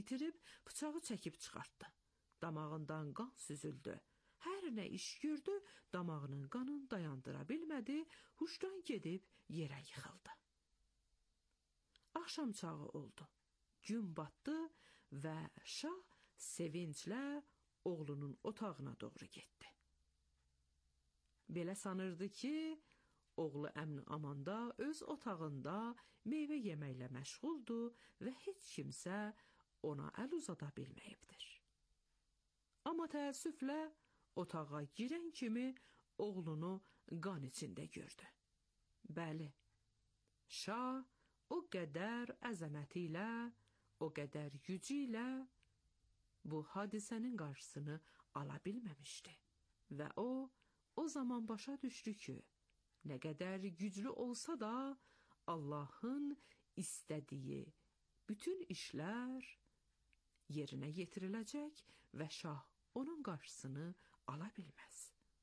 bitirib bıçağı çəkib çıxartdı. Damağından qan süzüldü. Hər nə iş gördü, damağının qanını dayandıra bilmədi, huşdan gedib yerə yıxıldı. Axşam çağı oldu. Gün batdı və şah sevinclə oğlunun otağına doğru getdi. Belə sanırdı ki, oğlu əmin-amanda öz otağında meyvə yeməklə məşğuldur və heç kimsə ona əl uzada bilməyibdir. Amma təəssüflə otağa girən kimi oğlunu qan içində gördü. Bəli, şah o qədər əzəməti ilə, o qədər gücü ilə bu hadisənin qarşısını ala bilməmişdi. Və o zaman başa düşdü ki, nə qədər güclü olsa da Allahın istədiyi bütün işlər yerinə yetiriləcək və şah onun qarşısını ala bilməz.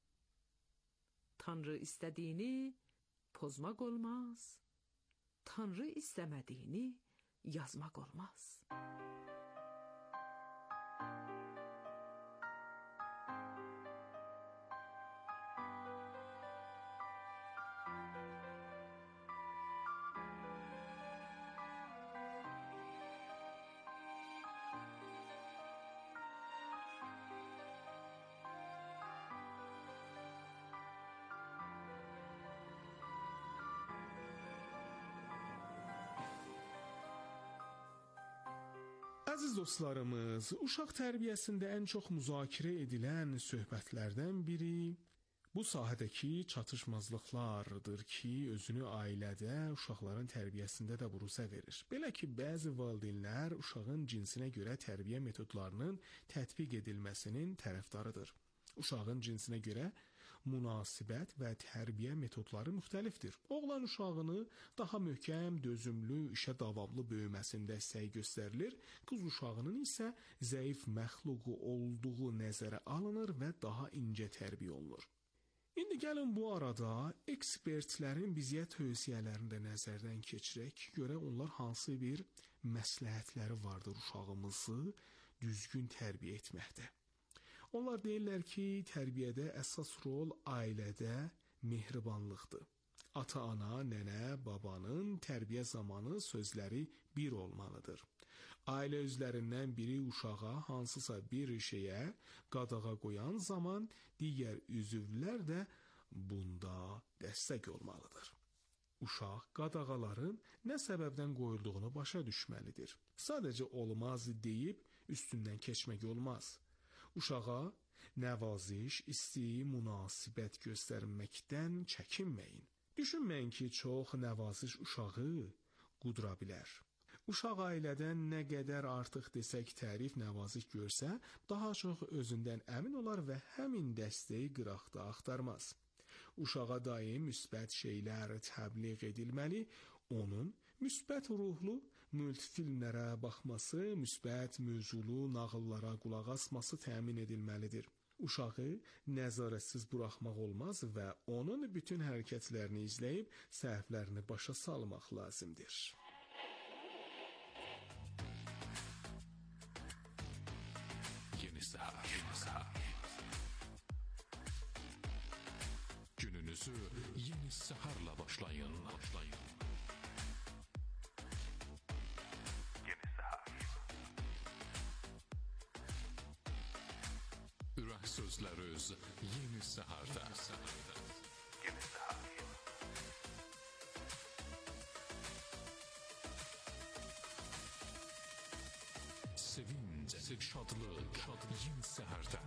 Tanrı istədiyini pozmaq olmaz, Tanrı istəmədiyini yazmaq olmaz. Əziz dostlarımız, uşaq tərbiyəsində ən çox müzakirə edilən söhbətlərdən biri bu sahədəki çatışmazlıqlardır ki, özünü ailədə, uşaqların tərbiyəsində də büruzə verir. Belə ki, bəzi valideynlər uşağın cinsinə görə tərbiyə metodlarının tətbiq edilməsinin tərəfdarıdır. Uşağın cinsinə görə münasibət və tərbiyə metodları müxtəlifdir. Oğlan uşağını daha möhkəm, dözümlü, işə davamlı böyüməsində səy göstərilir. Qız uşağının isə zəif məxluqu olduğu nəzərə alınır və daha incə tərbiyə olunur. İndi gəlin bu arada ekspertlərin bizə tövsiyələrini də nəzərdən keçirək. Görə onlar hansı bir məsləhətləri vardır uşağımızı düzgün tərbiyə etməkdə. Onlar deyirlər ki, tərbiyədə əsas rol ailədə mehribanlıqdır. Ata-ana, nənə, babanın tərbiyə zamanı sözləri bir olmalıdır. Ailə üzvlərindən biri uşağa hansısa bir şeyə qadağa qoyan zaman digər üzvlər də bunda dəstək olmalıdır. Uşaq qadağaların nə səbəbdən qoyulduğunu başa düşməlidir. Sadəcə olmaz deyib üstündən keçmək olmaz. Uşağa nəvaziş, isti, münasibət göstərməkdən çəkinməyin. Düşünməyin ki, çox nəvaziş uşağı qudura bilər. Uşaq ailədən nə qədər artıq desək tərif, nəvaziş görsə, daha çox özündən əmin olar və həmin dəstəyi qıraqda axtarmaz. Uşağa daim müsbət şeylər təbliğ edilməli, onun müsbət ruhlu multfilmlərə baxması, müsbət mövzulu nağıllara qulaq asması təmin edilməlidir. Uşağı nəzarətsiz buraxmaq olmaz və onun bütün hərəkətlərini izləyib səhvlərini başa salmaq lazımdır. Yeni Səhər. Gününüzü yeni səhərlə başlayın. Yeni Səhər. Ürək sözləriniz Yeni Səhərdə. Yeni Səhər. Sevinç, şadlıq, Yeni Səhərdə.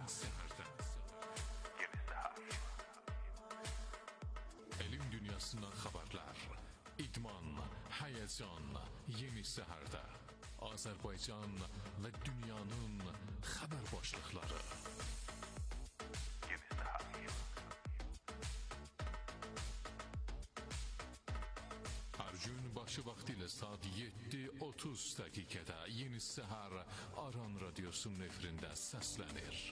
Yeni Səhər. Elm dünyasından xəbərlər, idman, həyəcan, Yeni Səhərdə. Azərbaycan və dünyanın xəbər başlıqları. Yeni Səhər. Hər gün başı vaxtı ilə saat 7:30 dəqiqədə Yeni Səhər Aran Radiosunun efirində səslənir.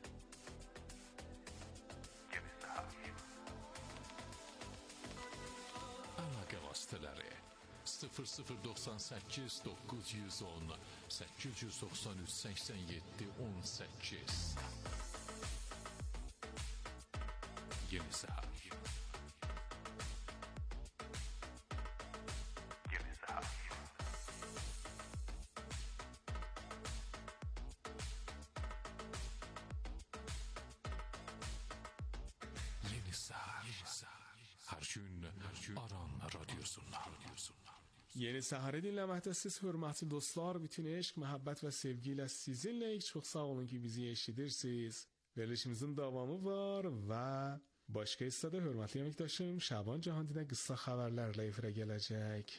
Yeni Səhər. Əlaqə vasitələri 0098 910 893 87 18. Yeni Səhər. Hər gün Aran radyosundan. Yeni Səhəri dinləməkdəsiz, hörmətli dostlar. Bütün eşq, məhəbbət və sevgi ilə sizinləyik. Çox sağ olun ki, bizi eşidirsiniz. Verilişimizin davamı var və başqa hissədə hörmətli əməkdaşım Şaban Cahandinə qısa xəbərlərlə efirə gələcək.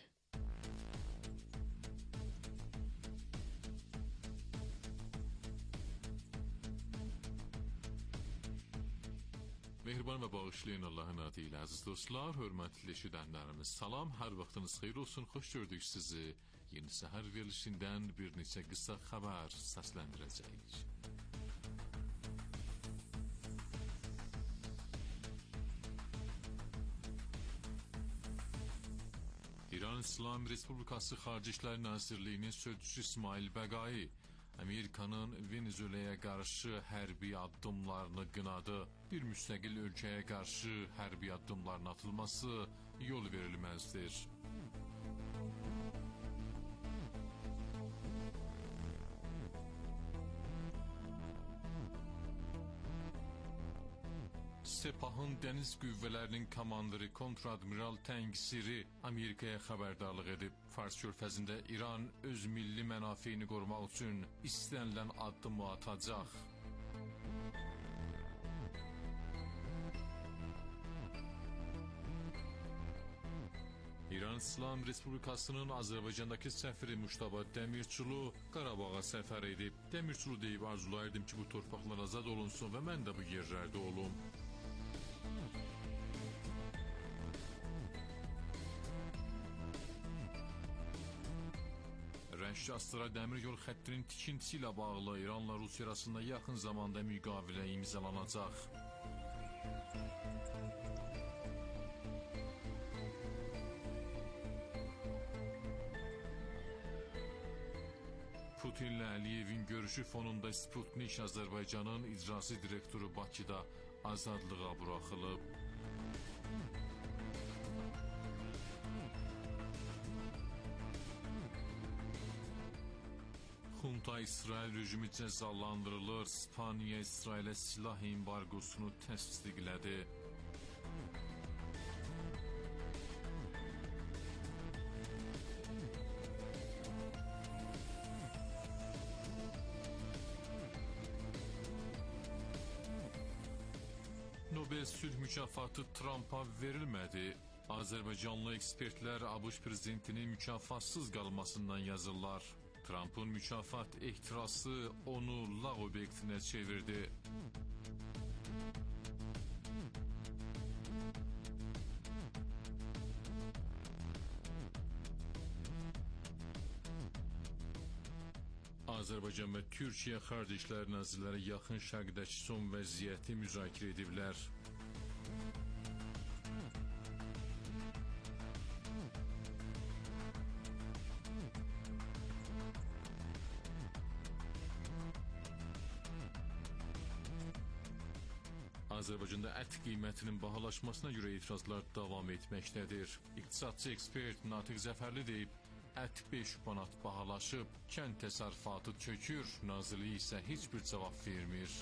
Mehriban və bağışlayın Allahın adı ilə əziz dostlar, hörmətli eşidənlərimiz, salam, hər vaxtınız xeyir olsun, xoş gördük sizi. Yeni Səhər verilişindən bir neçə qısa xəbər səsləndirəcəyik. İran İslam Respublikası Xarici İşlər Nazirliyinin sözçüsü İsmail Bəqai, Amerikanın Venezuelaya qarşı hərbi addımlarını qınadı. Bir müstəqil ölkəyə qarşı hərbi addımların atılması yol verilməzdir. Sepahın dəniz qüvvələrinin komandiri kontradmiral Təngşiri Amerikaya xəbərdarlıq edib. Fars körfəzində İran öz milli mənafeyini qorumaq üçün istənilən addımı atacaq. İran İslam Respublikasının Azərbaycandakı səfiri Muştaba Dəmirçulu Qarabağa səfər edib. Dəmirçulu deyib, arzulayırdım ki, bu torpaqlar azad olunsun və mən də bu yerlərdə olum. Rəşd-Astara dəmir yol xəttinin tikintisi ilə bağlı İranla Rusiya arasında yaxın zamanda müqavilə imzalanacaq. Putinlə Əliyevin görüşü fonunda Sputnik Azərbaycanın icrası direktoru Bakıda azadlığa buraxılıb. Xunta İsrail rejimi cəzalandırılır. İspaniya İsrailə silah embargosunu təsdiqlədi. Nobel sülh mükafatı Trump'a verilmədi. Azərbaycanlı ekspertlər ABŞ prezidentinin mükafatsız qalmasından yazırlar. Trump'ın mükafat ehtirası onu lağ obyektinə çevirdi. Azərbaycan və Türkiyə Xarici İşlər Nazirləri yaxın şərqdəki son vəziyyəti müzakirə ediblər. Azərbaycanda ət qiymətinin bahalaşmasına görə etirazlar davam etməkdədir. İqtisadçı ekspert Natiq Zəfərli deyib, ət 5 manat bahalaşıb, kənd təsərrüfatı çökür, nazirlik isə heç bir cavab vermir.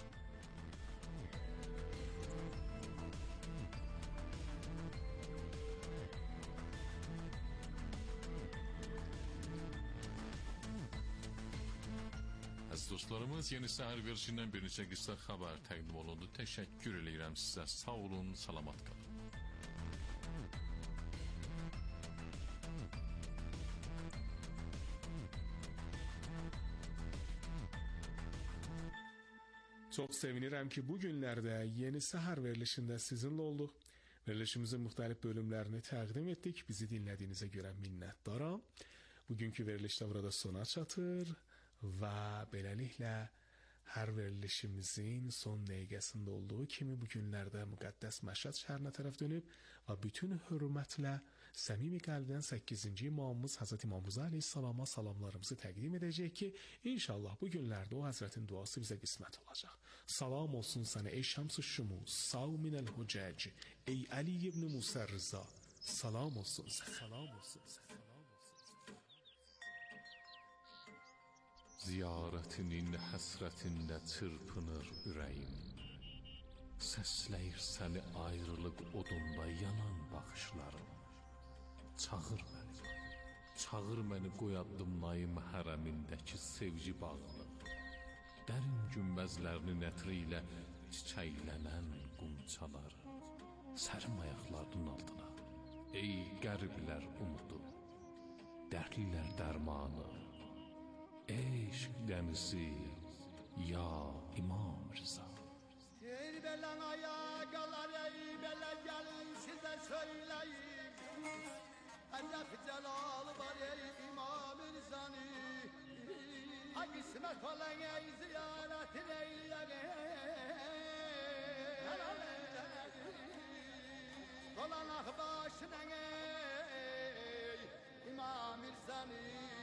Dostlarımız, Yeni Səhər verilişindən bir neçə qısa xəbər təqdim olundu. Təşəkkür edirəm sizə. Sağ olun, salamat qalın. Çox sevinirəm ki, bu günlərdə Yeni Səhər verilişində sizinlə olduq. Verilişimizin müxtəlif bölümlərini təqdim etdik. Bizi dinlədiyinizə görə minnətdaram. Bugünkü veriliş də burada sona çatır. Və beləliklə hər verilişimizin son dəqiqəsində olduğu kimi bu günlərdə müqəddəs Məşhəd şəhərinə tərəf dönüb və bütün hörmətlə səmimi qəlbdən 8-ci imamımız Həzrət İmam Rza əleyhissalama salamlarımızı təqdim edəcək ki, inşallah bu günlərdə o həzrətin duası bizə qismət olacaq. Salam olsun sənə ey Şəms-ı Şumus, Sav minəl Hucac, ey Ali ibn Musa Rza. Salam olsun sənə. Salam olsun sənə. Ziyarətinin həsrətində çırpınır ürəyim. Səsləyir səni ayrılıq odunda yanan baxışlarım. Çağır məni qoy addımlayım hərəmindəki sevgi bağını. Dərin günbəzlərinin ətri ilə çiçəklənən qunçaları. Sərim ayaqlarının altına, ey qəriblər umudu, dərdlilər dərmanı, eşq dənizi, ya İmam Rza. Belen ayakalar ey bele gelin size söyleyeyim. Acep celal var ey İmam Rıza'nı. Ha kısmet olan ey ziyaret eyleyeyim. Dolanak başına ey İmam Rıza'nı.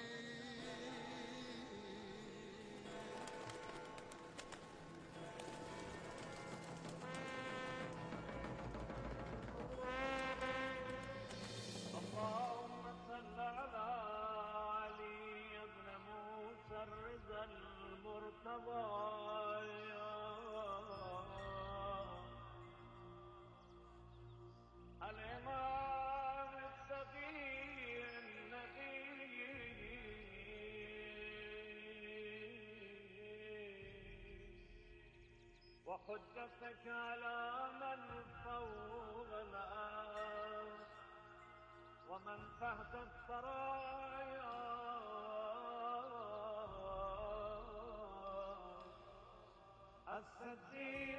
وحجتك على من فوق الأرض ومن تحت الثرايا السدير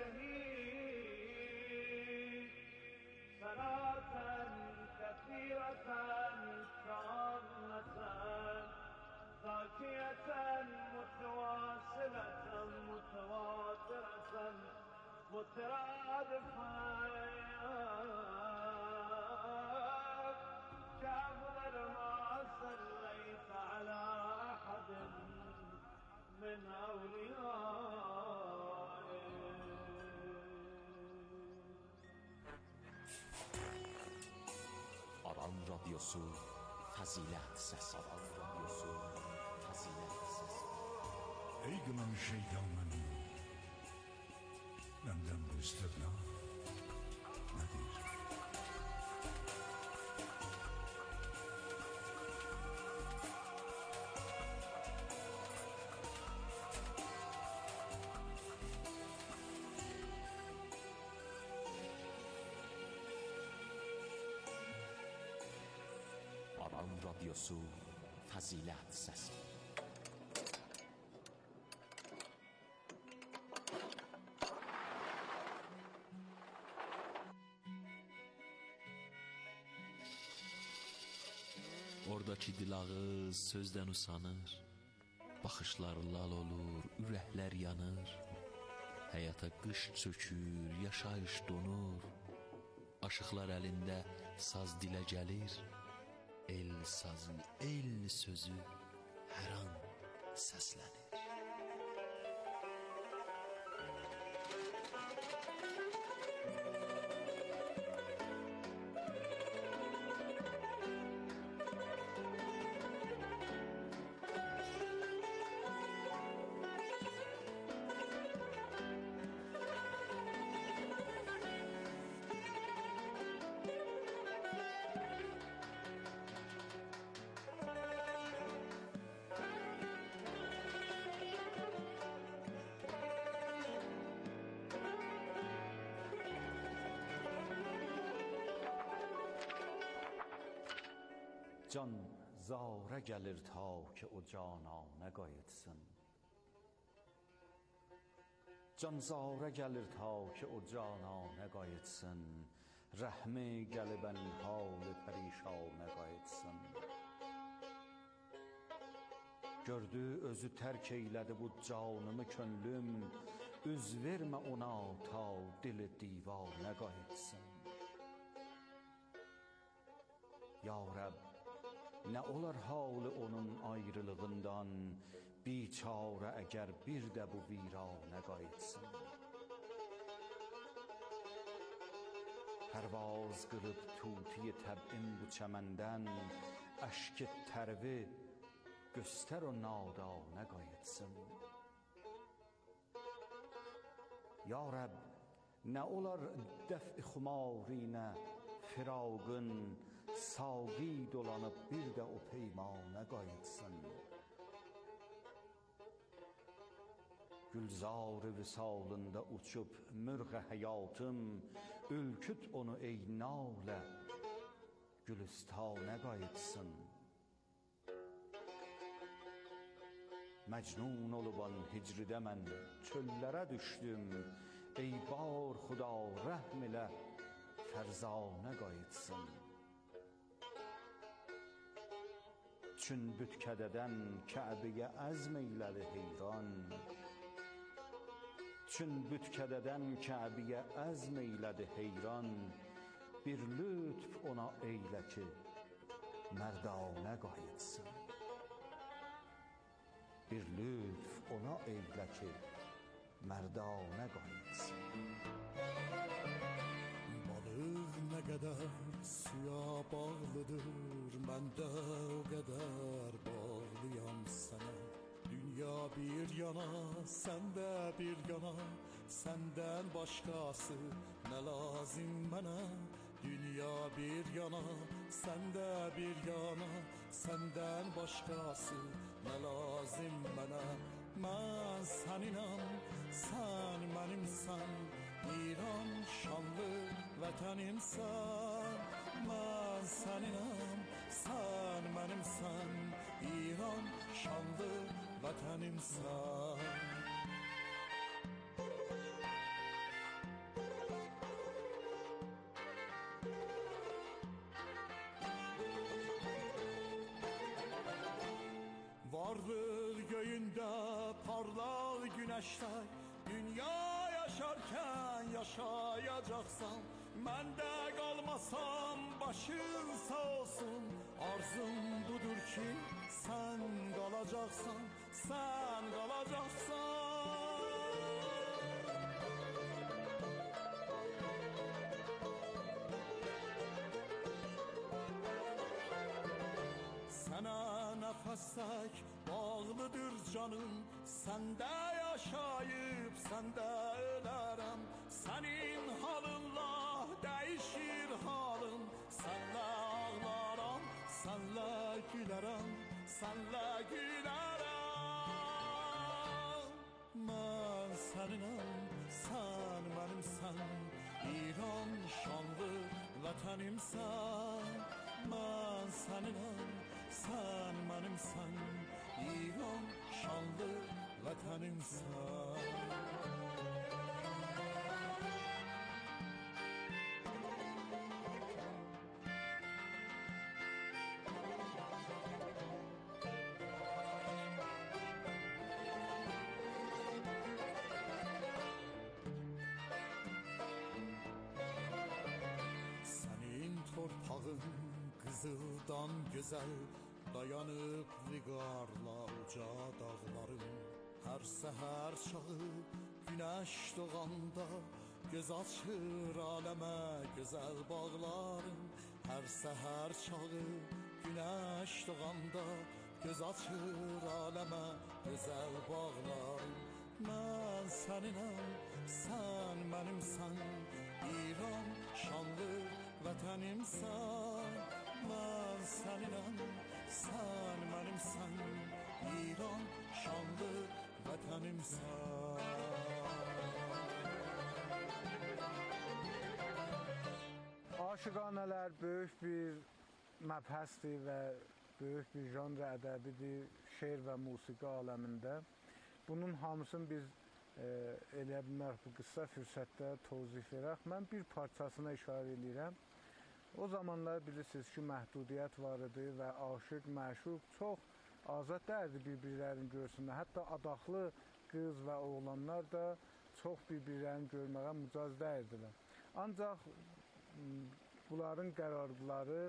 الشهيد صلاة كثيرة كاملة ذاكية متواصلة متواترة مترادفة كأفضل ما صليت على أحد من Aran Radyosu Fazilet Sesi. Aran Radyosu Fazilet Sesi. Ey gılan şeytanın benden bu istirna nedir? Aran Radyosu Fazilet Sesi. Oradakı dilağız sözdən usanır, baxışlar lal olur, ürəklər yanır. Həyata qış çökür, yaşayış donur, aşıqlar əlində saz dilə gəlir. El sazı, el sözü hər an səslənir. Can zara gəlir ta ki o cananə qayıtsın. Can zara gəlir ta ki o cananə qayıtsın. Rəhmi gəlib ənhal pərişanə qayıtsın. Gördü özü tərk eylədi bu canımı könlüm. Üz vermə ona ta dili divanə qayıtsın. Ya Rəbb, nə olar halı onun ayrılığından, biçarə əgər bir də bu viranə qayıtsın. Pərvaz qılıb tuti təb'in bu çəməndən, əşk tərvi göstər o nadanə qayıtsın. Ya Rəbb, nə olar dəf-i xumarinə firaqın, saqi dolanıb bir də o peymanə qayıtsın. Gülzar-ı visalında uçub mürğə həyatım, ülküt onu ey nalə, gülüstanə qayıtsın. Məcnun oluban hicridə mən çöllərə düşdüm, ey bar xuda rəhm elə, fərzanə qayıtsın. Çün bütkədədən Kəbəyə əzm eylədi heyran, çün bütkədədən Kəbəyə əzm eylədi heyran, bir lütf ona eylə ki, mərdanə qayıtsın. Bir lütf ona eylə ki, mərdanə qayıtsın. Balıq nə qədər suya bağlıdır, mən də o qədər bağlıyam sənə. Dünya bir yana, sən də bir yana, səndən başqası nə lazım mənə. Dünya bir yana, sən də bir yana, səndən başqası nə lazım mənə. Mən səninəm, sən mənimsən, İran şanlı vətənimsən. Mən səninəm, sən mənimsən, İran şanlı vətənimsən. Vardır göyündə parlaq güneşler, dünya yaşarken yaşayacaksan. Mən də qalmasam başın sağ olsun, arzum budur ki sen qalacaqsan, sen qalacaqsan. Sənə nəfəs tək bağlıdır canım, səndə yaşayıb səndə ölərəm. Sənin halınla dəyişir halım, sənlə ağlaram, sənlə gülərəm, sənlə gülərəm. Mən səninəm, sən mənimsən, İran şanlı vətənimsən. Mən səninəm, sən mənimsən, İran şanlı vətənimsən. Sənin torpağın qızıldan gözəl, dayanıb viqarla uca dağlarım. Hər səhər çağı günəş doğanda, göz açır aləmə gözəl bağlarım. Hər səhər çağı günəş doğanda, göz açır aləmə gözəl bağlarım. Mən səninəm, sən mənimsən, İran şanlı vətənimsən. Mən səninəm, sən mənimsən, İran şanlı vətənimsən. Aşıqanələr böyük bir məbhəsdir və böyük bir janr ədəbidir şeir və musiqi aləmində. Bunun hamısını biz elə bilmək bu qısa fürsətdə tozif verək. Mən bir parçasına işarə edirəm. O zamanlar bilirsiniz ki, məhdudiyyət var idi və aşıq, məşuq çox azad dərdi bir-birlərini görsünlər. Hətta adaqlı qız və oğlanlar da çox bir-birlərini görməyə mücaz dəyirdilər. Ancaq bunların qərarları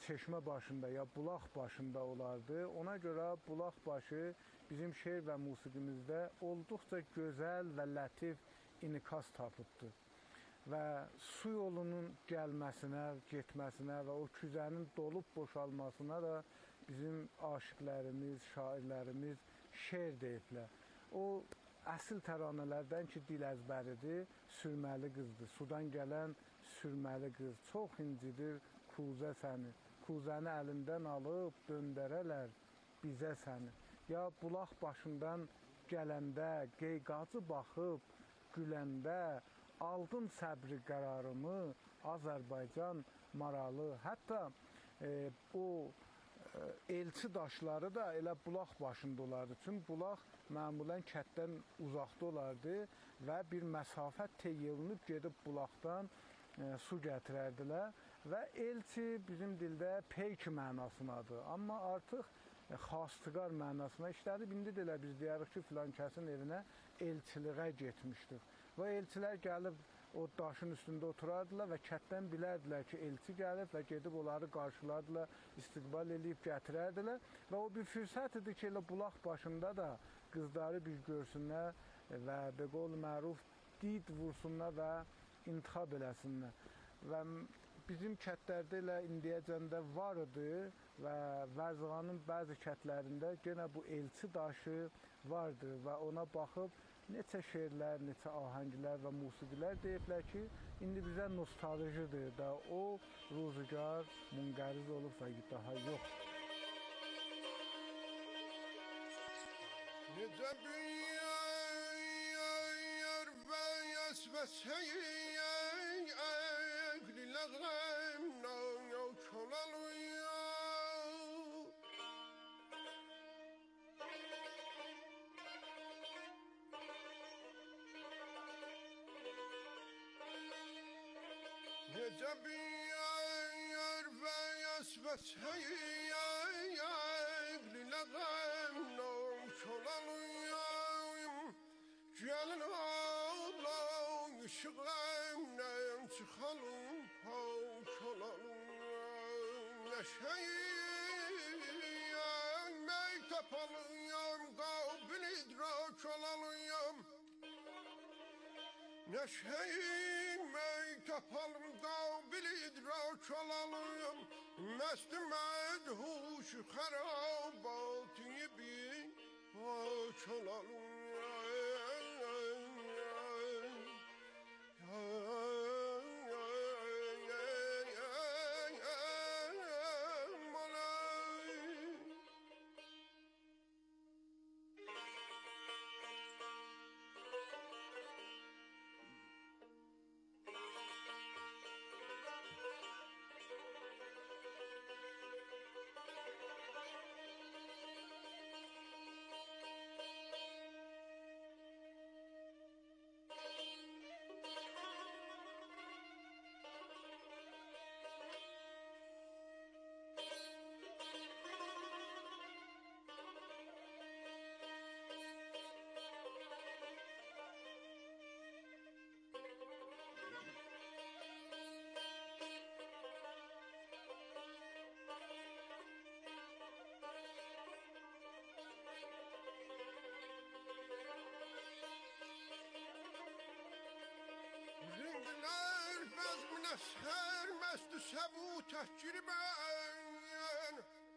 çeşmə başında ya bulaq başında olardı. Ona görə bulaq başı bizim şeir və musiqimizdə olduqca gözəl və lətif inikas tapıbdır. Və su yolunun gəlməsinə, getməsinə və o küzənin dolub boşalmasına da bizim aşiqlərimiz, şairlərimiz şeir deyiblər. O əsl təranələrdən ki, dil əzbəridir, sürməli qızdır. Sudan gələn sürməli qız, çox incidir kuzə səni. Kuzəni əlindən alıb döndərələr bizə səni. Ya bulaq başından gələndə, qeyqacı baxıb güləndə, aldım səbri qərarımı, Azərbaycan maralı. Hətta o elçi daşları da elə bulaq başında olardı. Çünki bulaq məmulən kətdən uzaqda olardı və bir məsafə teyilnib gedib bulaqdan su gətirərdilər və elçi bizim dildə peyk mənasındadır. Amma artıq xastiqar mənasına işlədib. İndi də elə biz deyirik ki, filan kəsin evinə elçiliğə getmişdik. Və elçilər gəlib o daşın üstündə oturardılar və kətdən bilərdilər ki, elçi gəlib və gedib onları qarşılardılar, istiqbal eləyib gətirərdilər. Və o bir fürsət idi ki, elə bulaq başında da qızları bir görsünlər və beqol məruf did vursunlar və intixab eləsinlər. Və bizim kətlərdə elə indiyəcən də var idi və Vərzğanın bəzi kətlərində yenə bu elçi daşı vardır və ona baxıb neçə şeirlər, neçə ahənglər və musiqilər deyiblər ki, indi bizə nostaljidir da o ruzigar munqəriz olub və daha yox. Necə büyür və yəsvəsəyək əqliləğəm nağ çolalıyam. Necə büyür və yəsvəsəyək əqliləğəm nağ çolalıyam. Gəlin ağlam ışıqləmdən çıxalım paç olalım. Nəşəyəm məktəb alıyam, qabil idrak olalıyam. Nəşəyim məktəb alım, qabil idrak olalım. Məst mədhuş xərabatı bir paç olalım. Rindiler bezmine sermestü sebu tehcir ben.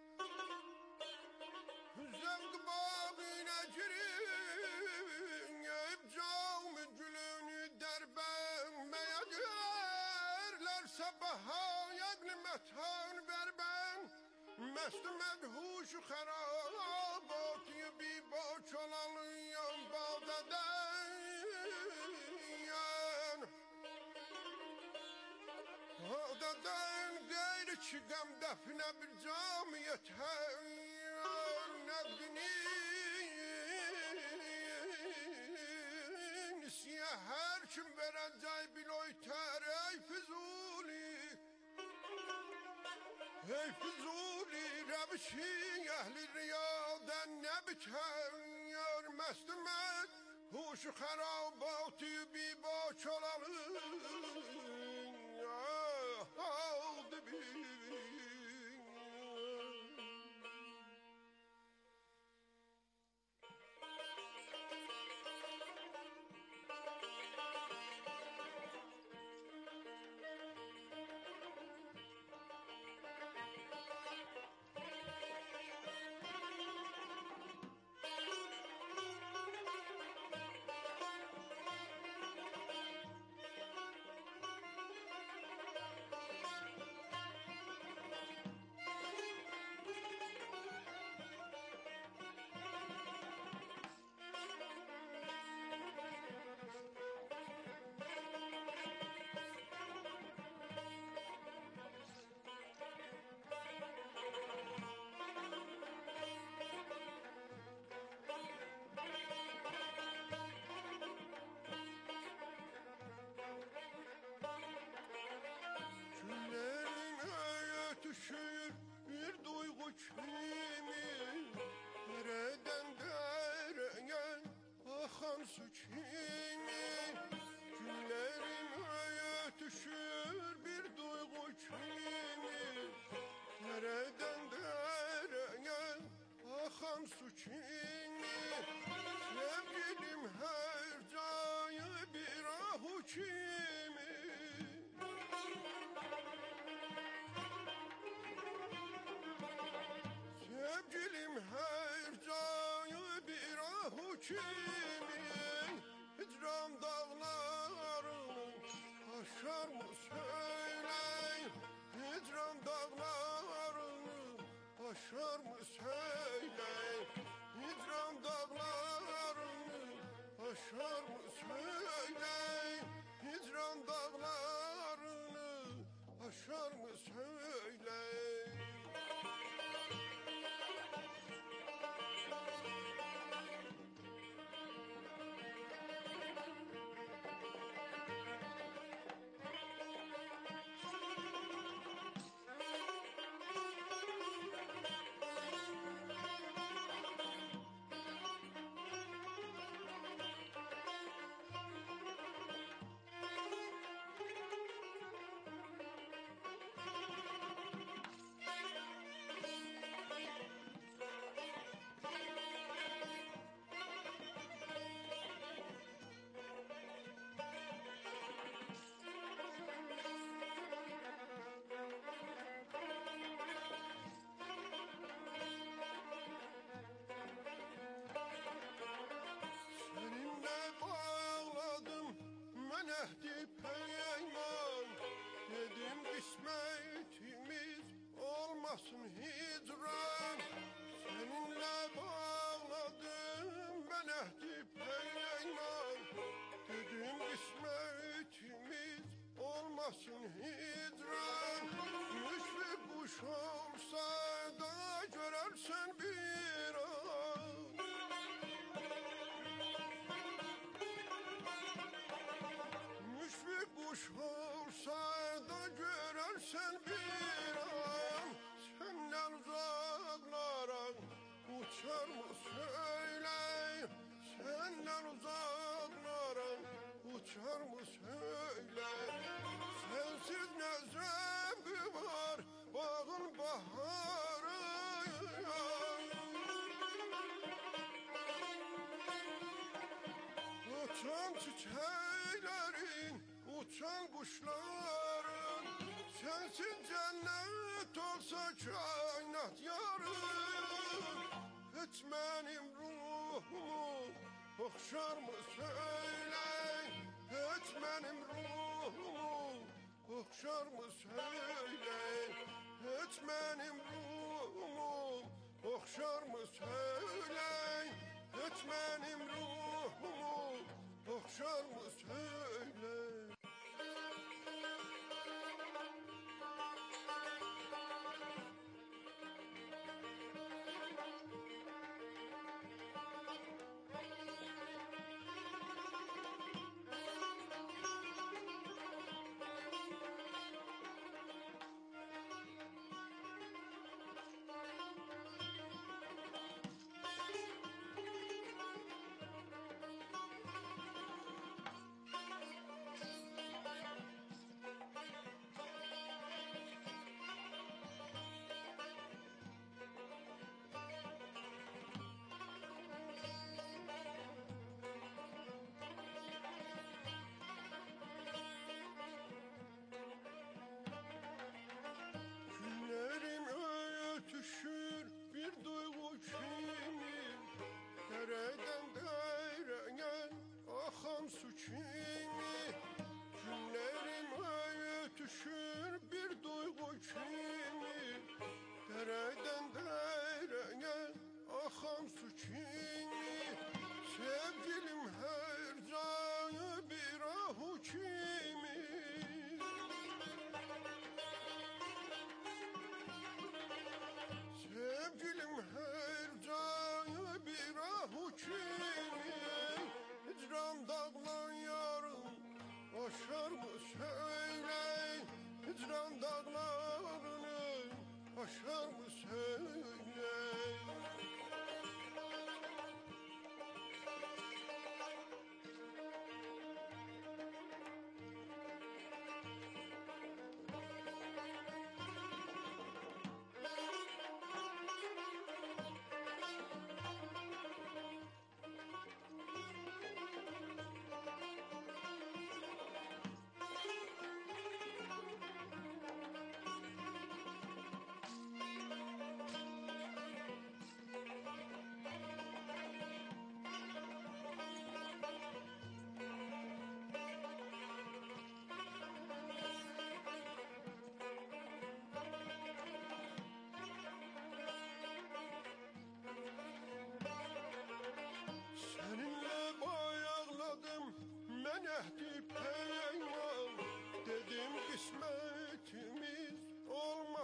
Zevk bağına girin, ebcam gülünü derben. Meyederler sabaha yegli metan verben. Mest medhuş xerabatı bir boç olalıyam Bağdat'dan. Bağdat'dan gayrı çıkam defne bir camiyet her nebdini Nisiye her kim vereceği biloy ter ey Füzuli Ey Füzuli Rebşi ehli riyaden ne biter Mestümet huşu xerabatı bir boç olalım Aldı bir su kimi, günlerim öğütüşür bir duygu kimi. Nereden dereye akan su kimi, sevgilim her cayı bir ahu kimi. Sevgilim her cayı bir ahu kimin, hicran dağlarını aşar mı söyleyin, hicran dağlarını aşar mı söyleyin, hicran dağlarını aşar mı söyleyin, hicran dağlarını aşar mı söyleyin. Seninle bağladım ben ehdi peyman, dedim kısmetimiz olmasın hicran. Seninle bağladım ben ehdi peyman, dedim kısmetimiz olmasın hicran. Müşfik kuş olsa da görersen bir an, müşfik kuş olsa da görersen bir an, senden uzaklara uçar mı söyle, senden uzaklara uçar mı söyle. Sensiz ne zevki var bağın baharı, uçan çiçeklerin, uçan kuşların, sensin cennet olsa kainat yarım. Hiç benim ruhumu okşar mı söyle, hiç benim ruhumu okşar mı söyle, hiç benim ruhumu okşar mı söyle, hiç benim ruhumu okşar mı söyle.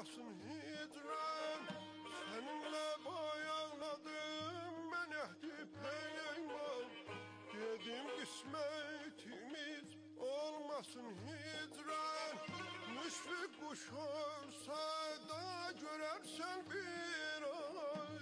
olmasın hicran. Seninle bayağladım ben ehdi peyman. Dedim kısmetimiz olmasın hicran. Müşfik kuş olsa da görersen bir ay.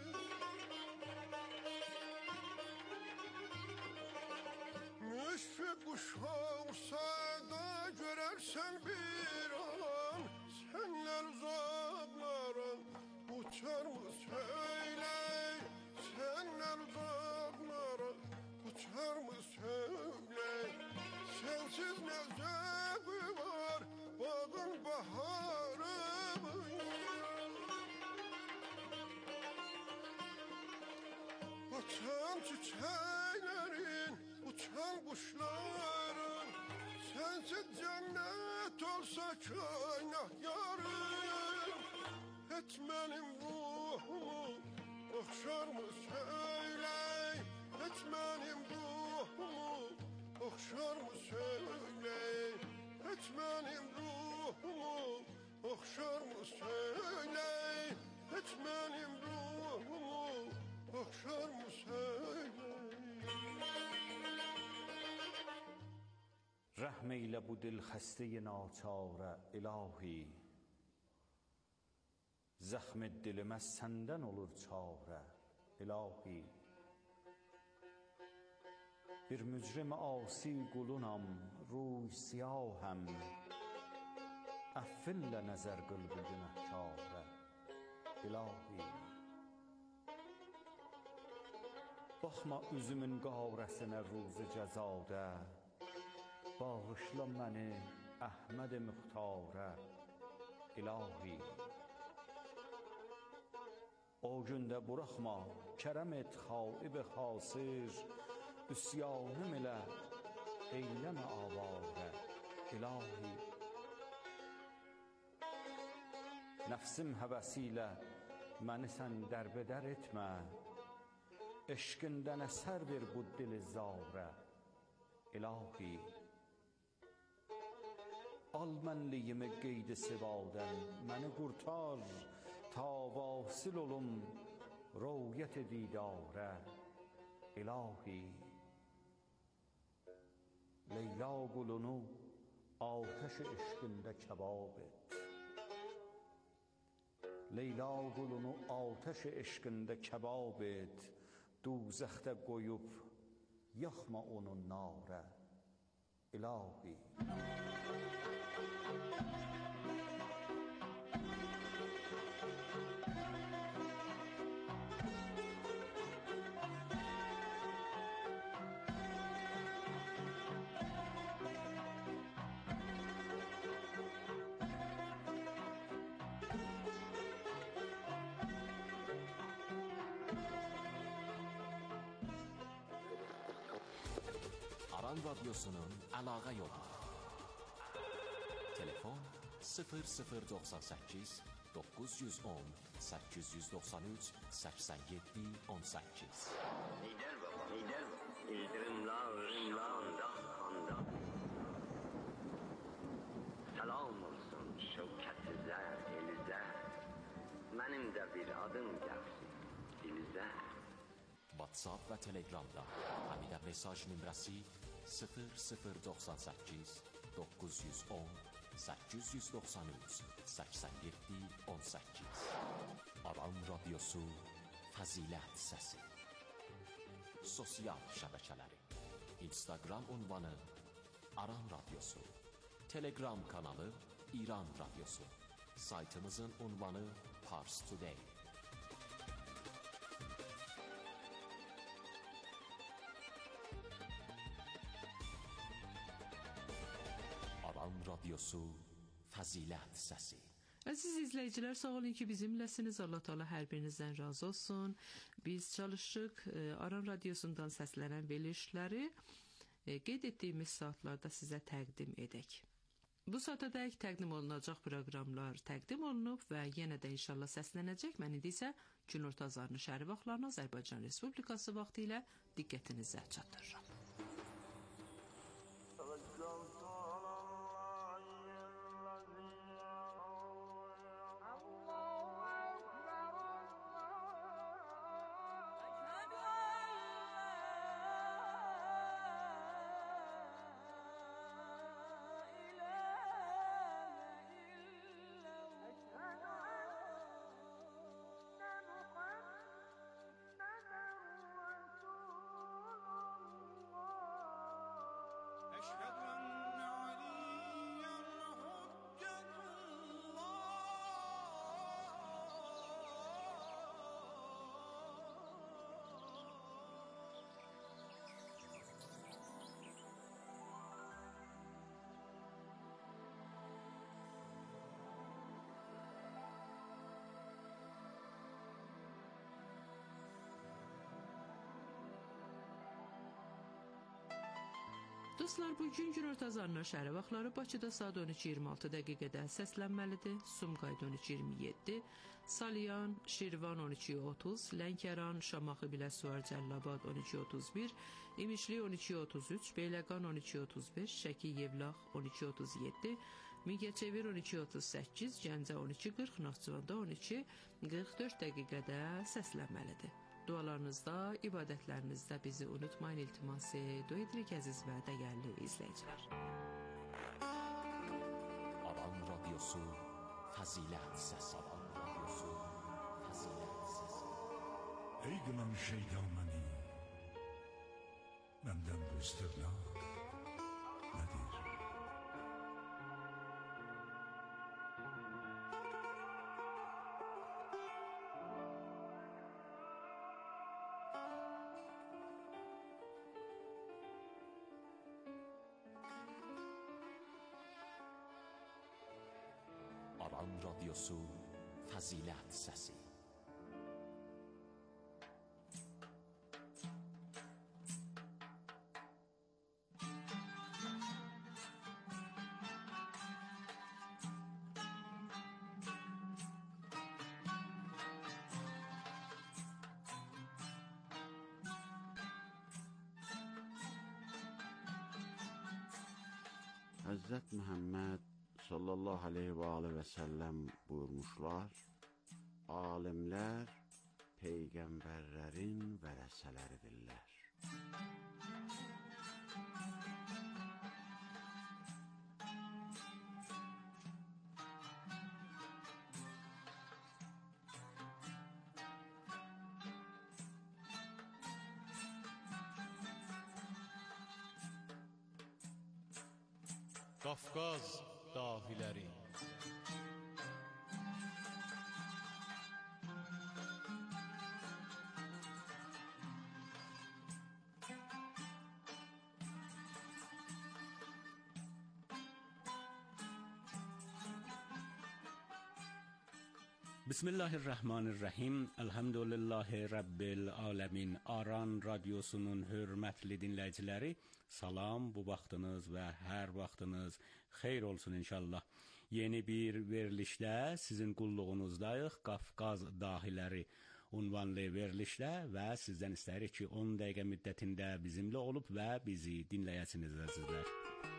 Müşfik kuş olsa da görersen bir an. Senler uzaklara uçar mı söyle. Senler uzaklara uçar mı söyle. Sensiz ne zevki var bağın baharı. Açan çiçeklerin, uçan kuşların. Sensiz cennet olsa kainat yarım. Et benim ruhumu okşar mı söyle. Et benim ruhumu okşar mı söyle. Et benim ruhumu okşar mı söyle. Et benim ruhumu okşar mı söyle. رحم eyle bu dil xəstəyi naçarə ilahi. Zəxm dilimə səndən olur çarə ilahi. Bir mücrim asi qulunam, ruy siyahəm. Əffinlə nəzər qıl bu günahkarə ilahi. Baxma üzümün qavrəsinə ruzi cəzada. Bağışla məni Əhməd-i Müxtarə ilahi. O gündə buraxma kərəm et xaib-i xasir. Üsyanım ilə eyləmə avarə ilahi. Nəfsim həvəsilə məni sən dərbədər etmə. Eşqindən əsər ver bu dili zarə ilahi. Al mənliyimi qeydi sivadən məni qurtar. Ta vasil olum röyət-i didarə ilahi. Leyla qulunu ateş eşqində kebab et. Leyla qulunu ateş eşqində kebab et. Duzəxdə qoyub yaxma onu narə ilahi. Aran Radyosu'nun əlaqə yolu. Telefon 0098 910 893 87 18. Lider baba, lider baba. İldirimler, ırımlar, dağ. Selam olsun şevketize, elize. Benim de bir adım gelsin dilize. WhatsApp və Telegramda həmidə mesaj nömrəsi 0098 910 893 87 18. Aran Radyosu Fəzilət Səsi. Sosial şəbəkələri: Instagram ünvanı Aran Radyosu, Telegram kanalı İran Radyosu, saytımızın ünvanı Pars Today. Aran Radyosu Fəzilət Səsi. Əziz izləyicilər, sağ olun ki, bizimləsiniz. Allah Teala hər birinizdən razı olsun. Biz çalışırıq Aran Radyosundan səslənən verilişləri qeyd etdiyimiz saatlarda sizə təqdim edək. Bu saatadək təqdim olunacaq proqramlar təqdim olunub və yenə də inşallah səslənəcək. Mən indi isə günorta azarının şəhəri vaxtlarını Azərbaycan Respublikası vaxtı ilə diqqətinizə çatdırıram. Dostlar, bugün günorta azanlar şəhəri vaxtları Bakıda saat 12:26 dəqiqədə səslənməlidir. Sumqayıt 12:27, Salyan, Şirvan 12:30, Lənkəran, Şamaxı, Biləsuvar, Cəlilabad 12:31, İmişli 12:33, Beyləqan 12:35, Şəki, Yevlax 12:37, Mingəçevir 12:38, Gəncə 12:40, Naxçıvanda 12:44 dəqiqədə səslənməlidir. Dualarınızda, ibadətlərinizdə bizi unutmayın, iltiması dua edirik əziz və dəyərli izləyicilər. Aran Radyosu Fəzilət Səsi. Aran Radyosu Fəzilət Səsi. Ey qınan şeytan məni, məndən bu istirna nədir? Aran Radyosu Fəzilət Səsi. Həzrət Muhammed sallallahu aleyhi və aleyhi və səlləm buyurmuşlar, alimlər peyğəmbərlərin vərəsələridirlər. Qafqaz dahiləri. Bismillahirrahmanirrahim. Elhamdülillahi Rabbil alemin. Aran Radyosu'nun hürmetli dinləyiciləri, salam, bu vaxtınız və hər vaxtınız xeyr olsun inşallah. Yeni bir verilişdə sizin qulluğunuzdayıq, Qafqaz dahiləri unvanlı verilişdə və sizdən istəyirik ki, 10 dəqiqə müddətində bizimlə olub və bizi dinləyəsiniz əzizlər.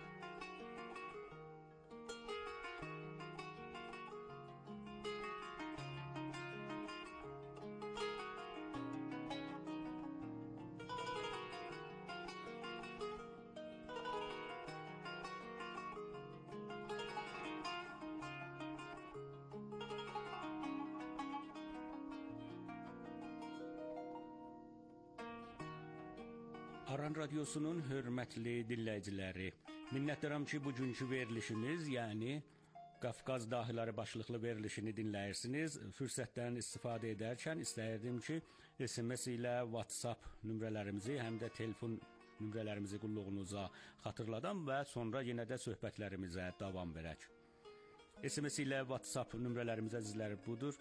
Aran Radyosu'nun hürmetli dinləyiciləri, minnətdaram ki, bugünkü verilişimiz, yəni Qafqaz dahiləri başlıqlı verilişini dinləyirsiniz. Fürsətdən istifadə edərkən istəyirdim ki, SMS ilə WhatsApp nömrələrimizi, həm də telefon nömrələrimizi qulluğunuza xatırladam və sonra yenə də söhbətlərimizə davam verək. SMS ilə WhatsApp nömrələrimiz əzizlər budur: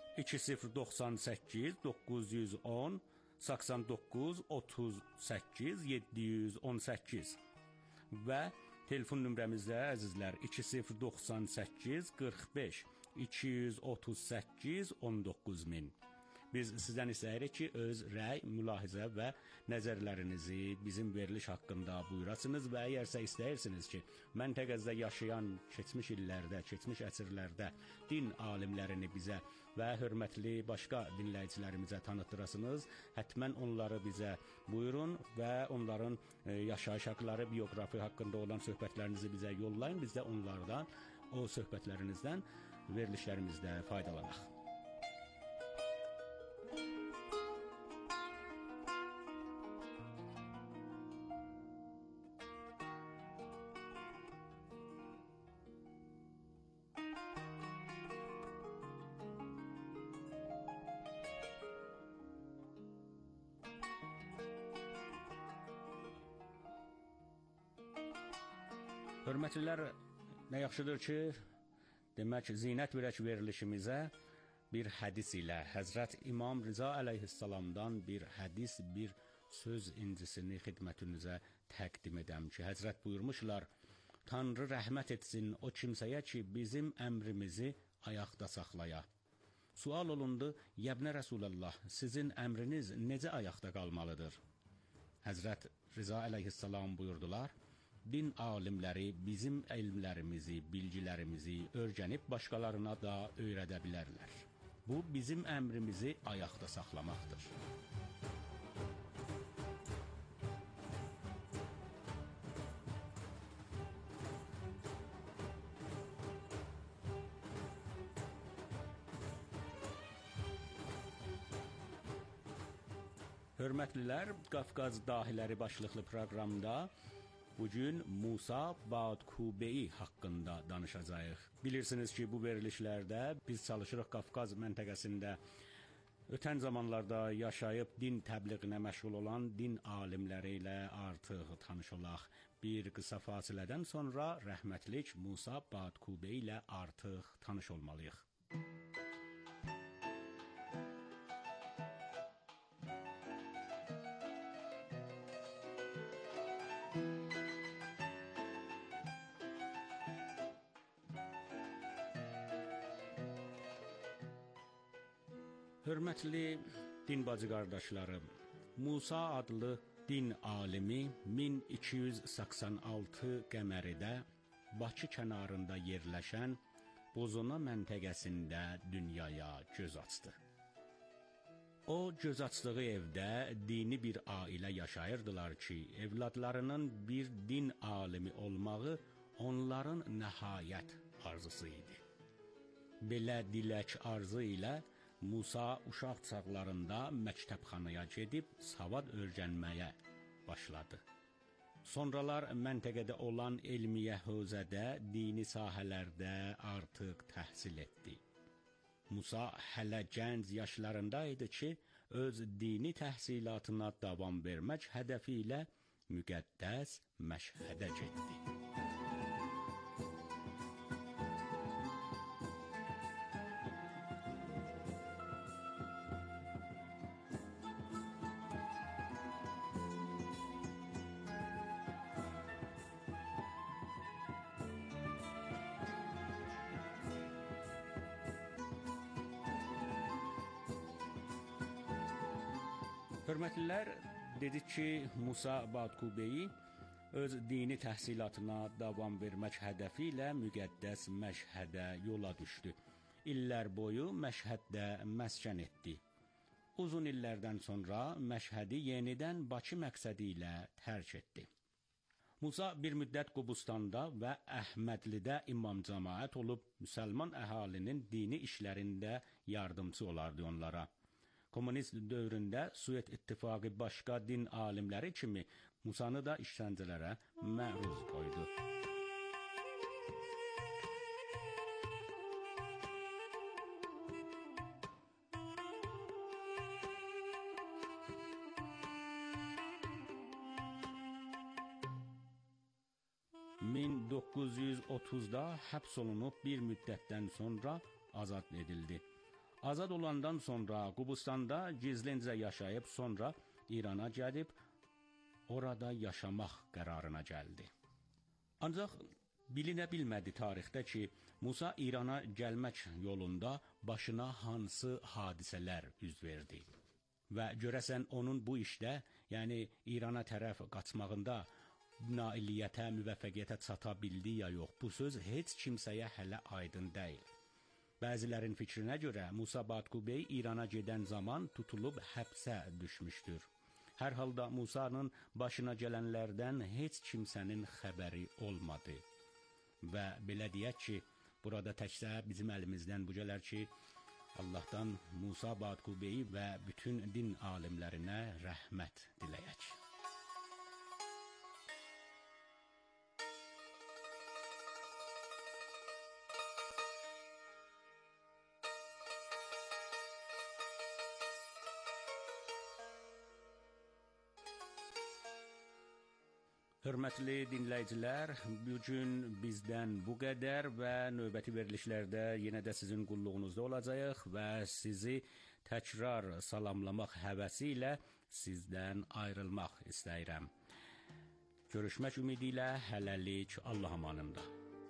2098 910 89 38 718 və telefon nömrəmizdə əzizlər 2098 45 238 19000. Biz sizdən istəyirik ki, öz rəy, mülahizə və nəzərlərinizi bizim veriliş haqqında buyurasınız və əgərsə istəyirsiniz ki, məntəqədə yaşayan keçmiş illərdə, keçmiş əsrlərdə din alimlərini bizə və hörmətli başqa dinləyicilərimizə tanıtdırasınız, həttəmən onları bizə buyurun və onların yaşayış haqqları, bioqrafi haqqında olan söhbətlərinizi bizə yollayın. Biz də onlardan, o söhbətlərinizdən verilişlərimizdə faydalanaq. Hörmətlilər, nə yaxşıdır ki, demək zinət verək verilişimizə bir hədis ilə Həzrət İmam Rıza əleyhissalamdan bir hədis, bir söz incisini xidmətinizə təqdim edəm ki, Həzrət buyurmuşlar: Tanrı rəhmət etsin o kimsəyə ki, bizim əmrimizi ayaqda saxlaya. Sual olundu: Yəbnə Rəsulallah, sizin əmriniz necə ayaqda qalmalıdır? Həzrət Rıza əleyhissalam buyurdular: Din alimləri bizim elmlərimizi, bilgilərimizi öyrənib başqalarına da öyrədə bilərlər. Bu bizim əmrimizi ayaqda saxlamaqdır. Hörmətlilər, Qafqaz dahiləri başlıqlı proqramda bugün Musa Badkubeyi haqqında danışacağıq. Bilirsiniz ki, bu verilişlərdə biz çalışırıq Qafqaz məntəqəsində ötən zamanlarda yaşayıb din təbliğinə məşğul olan din alimləri ilə artıq tanış olaq. Bir qısa fasilədən sonra rəhmətlik Musa Badkubeyi ilə artıq tanış olmalıyıq. Hörmətli din bacı qardaşlarım, Musa adlı din alimi 1286 qəməridə Bakı kənarında yerləşən Bozona məntəqəsində dünyaya göz açdı. O göz açdığı evdə dini bir ailə yaşayırdılar ki, evladlarının bir din alimi olmağı onların nəhayət arzusu idi. Belə dilək arzu ilə Musa uşaq çağlarında məktəbxanaya gedib savad öyrənməyə başladı. Sonralar məntəqədə olan elmiyə hövzədə dini sahələrdə artıq təhsil etdi. Musa hələ gənc yaşlarında idi ki, öz dini təhsilatına davam vermək hədəfi ilə müqəddəs Məşhədə getdi. Hörmətlilər, dedik ki, Musa Badkubeyi öz dini təhsilatına davam vermək hədəfi ilə müqəddəs Məşhədə yola düşdü. İllər boyu Məşhəddə məskən etdi. Uzun illərdən sonra Məşhədi yenidən Bakı məqsədi ilə tərk etdi. Musa bir müddət Qobustanda və Əhmədlidə imam cəmaət olub, müsəlman əhalinin dini işlərində yardımcı olardı onlara. Komünist dövründə Sovet İttifaqı başqa din alimləri kimi Musanı da işgəncələrə məruz qoydu. ...1930'da həbs olunub bir müddətdən sonra azad edildi. Azad olandan sonra Qobustanda gizlincə yaşayıb, sonra İrana gəlib, orada yaşamaq qərarına gəldi. Ancaq bilinə bilmədi tarixdə ki, Musa İrana gəlmək yolunda başına hansı hadisələr üz verdi. Və görəsən onun bu işdə, yəni İrana tərəf qaçmağında nailiyyətə, müvəffəqiyyətə çata bildi ya yox, bu söz heç kimsəyə hələ aydın deyil. Bəzilərin fikrinə görə Musa Badkubeyi İrana gedən zaman tutulub həbsə düşmüşdür. Hər halda Musanın başına gələnlərdən heç kimsənin xəbəri olmadı. Və belə deyək ki, burada təkcə bizim əlimizdən bu gələr ki, Allahdan Musa Badkubeyi və bütün din alimlərinə rəhmət diləyək. Hörmətli dinləyicilər, bugün bizdən bu qədər və növbəti verilişlərdə yenə də sizin qulluğunuzda olacağıq və sizi təkrar salamlamaq həvəsi ilə sizdən ayrılmaq istəyirəm. Görüşmək ümidi ilə hələlik Allah amanında.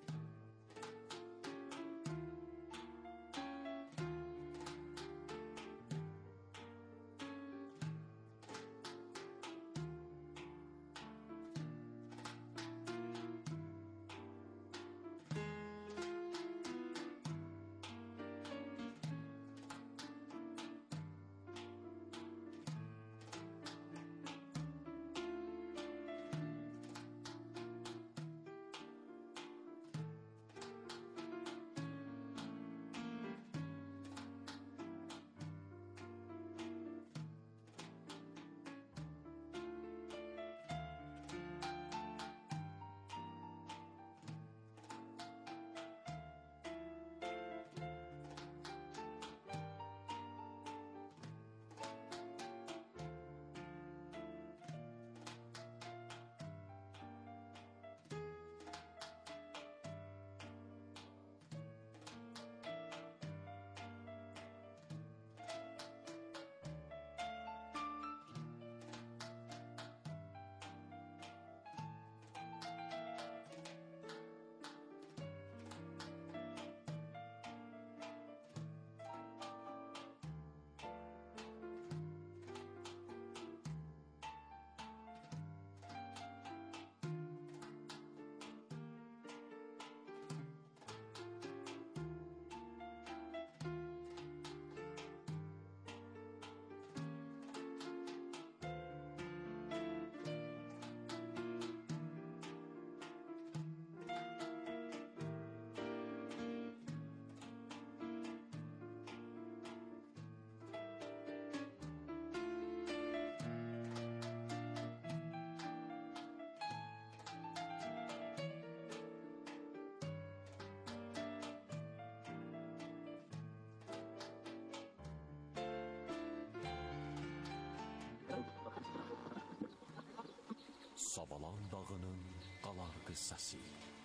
Savalan dağının qalar qıssası.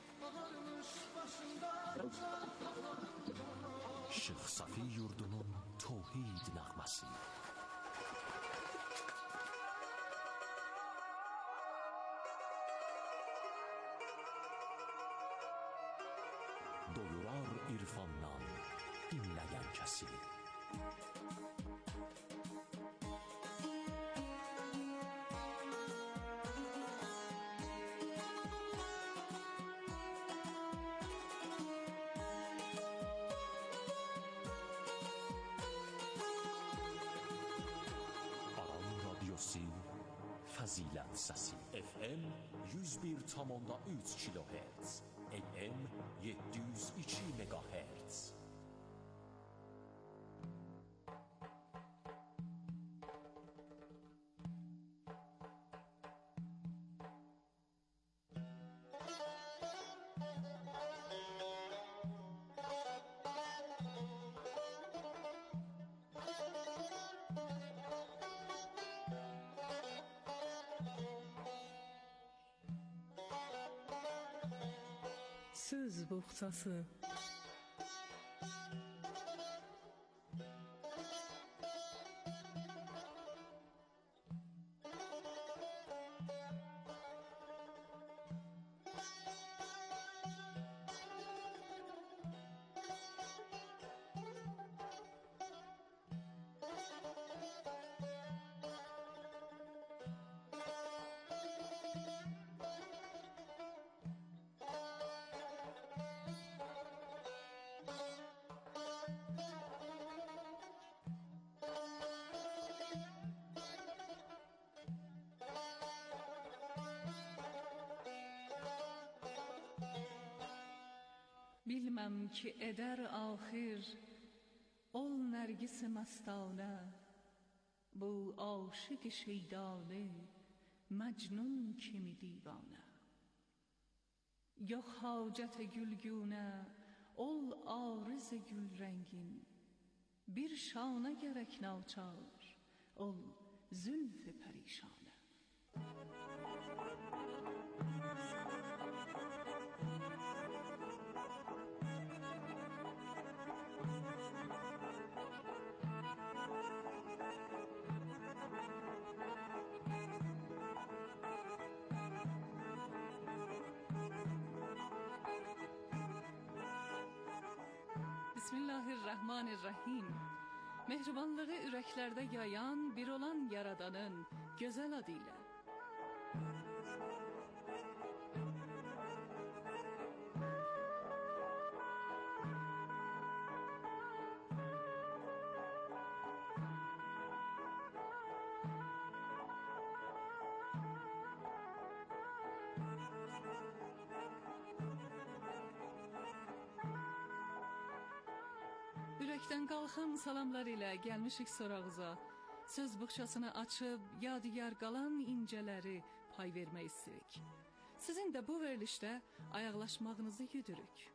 Şeyx Safi yurdunun tövhid nəğməsi. Doyurar irfandan dinləyən kəsi. Fəzilət səsi. FM 101,3 kHz, AM 702 MHz. Söz boğçası. Bilməm ki edər axir ol nərgis məstanə, bu aşiq şeydanə məcnun kimi divanə. Yox hacət gülgünə ol arız gül rəngin, bir şanə gərək naçar ol zülf pərişanə. Bismillahirrahmanirrahim. Mehribanlığı ürəklərdə yayan bir olan Yaradanın gözəl adıyla. Ürəkdən qalxan salamlar ilə gəlmişik sorağıza. Söz buxşasını açıb, yadigar qalan incələri pay vermək istəyirik. Sizin də bu verilişdə ayaqlaşmağınızı güdürük.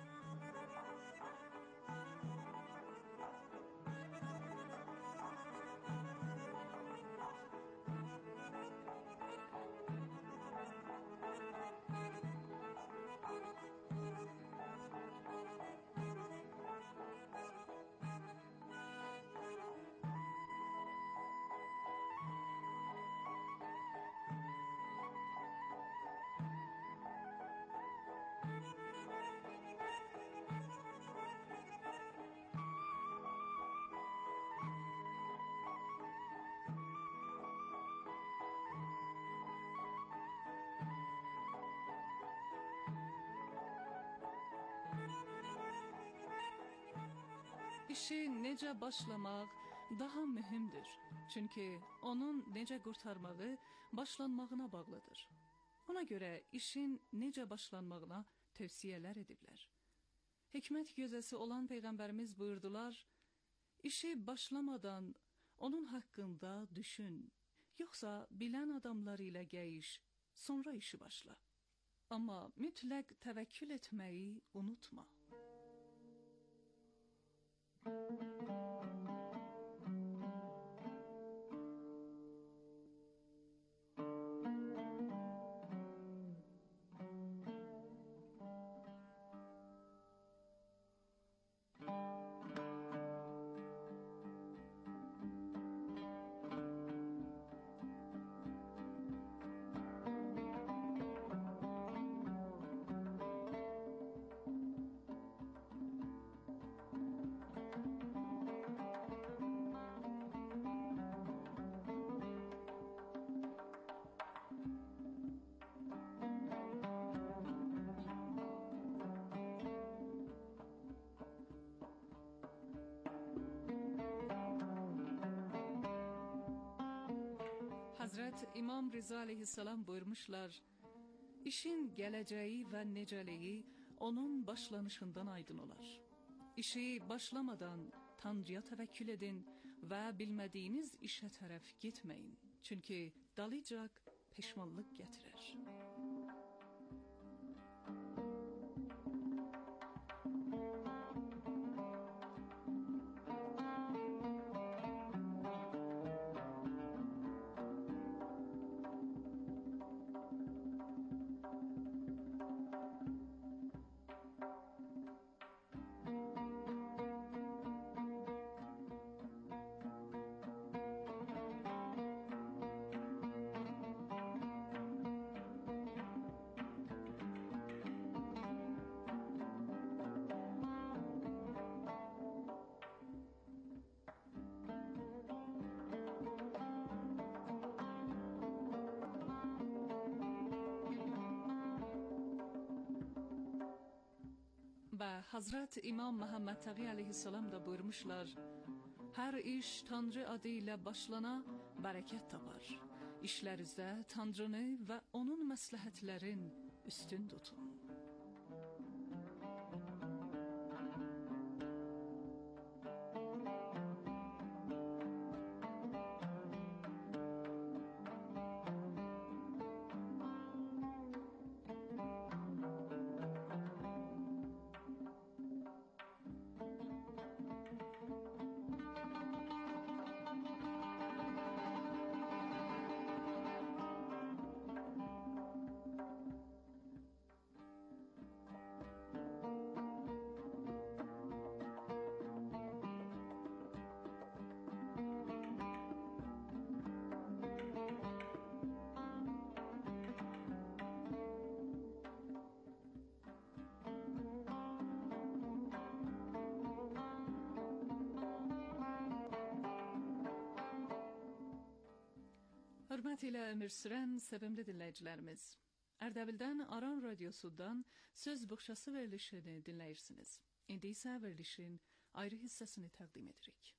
İşi necə başlamaq daha mühümdür. Çünki onun necə qurtarmağı başlanmağına bağlıdır. Ona görə işin necə başlanmağına tövsiyələr ediblər. Hikmət gözəsi olan Peyğəmbərimiz buyurdular, işi başlamadan onun haqqında düşün, yoxsa bilən adamlar ilə gəyiş, sonra işi başla. Amma mütləq təvəkkül etməyi unutma. Hazret İmam Rıza aleyhisselam buyurmuşlar, işin gələcəyi və necəliyi onun başlanışından aydın olar. İşi başlamadan Tanrıya təvəkkül edin və bilmədiyiniz işə tərəf getməyin. Çünki dalıcaq peşmanlıq gətirər. Və Hazret İmam Muhammed Taqi aleyhisselam da buyurmuşlar, hər iş Tanrı adı ilə başlana bərəkət tapar. İşlərinizdə Tanrını və onun məsləhətlərin üstün tutun. Hörmət ilə ömür sürən sevimli dinləyicilərimiz, Ərdəbildən Aran Radiosu'dan Söz Buxşası verilişini dinləyirsiniz. İndi isə verilişin ayrı hissəsini təqdim edirik.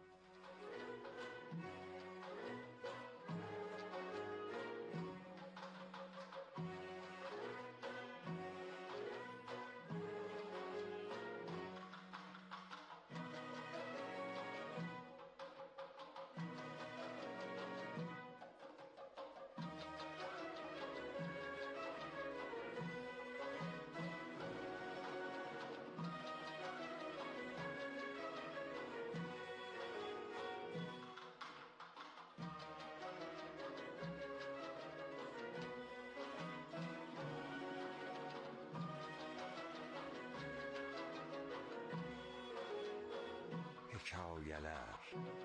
Hekayələr.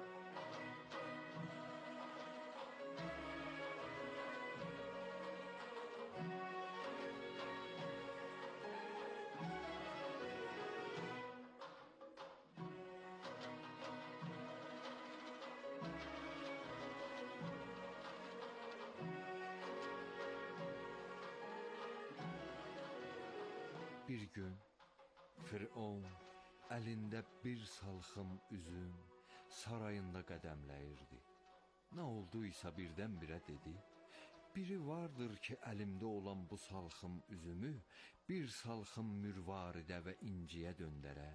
Bir gün Firon əlində bir salxım üzüm sarayında qədəmləyirdi. Nə olduysa birdən-birə dedi: biri vardır ki, əlimdə olan bu salxım üzümü bir salxım mürvaridə və inciyə döndərə.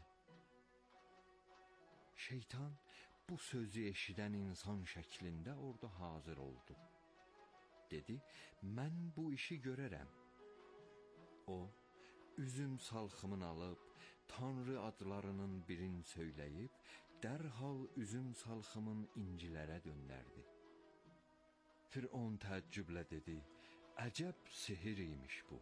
Şeytan bu sözü eşidən insan şəklində orada hazır oldu. Dedi: mən bu işi görərəm. O, üzüm salxımını alıb, Tanrı adlarının birini söyləyib, dərhal üzüm salxımın incilərə döndərdi. Firon təəccüblə dedi: əcəb sihir imiş bu.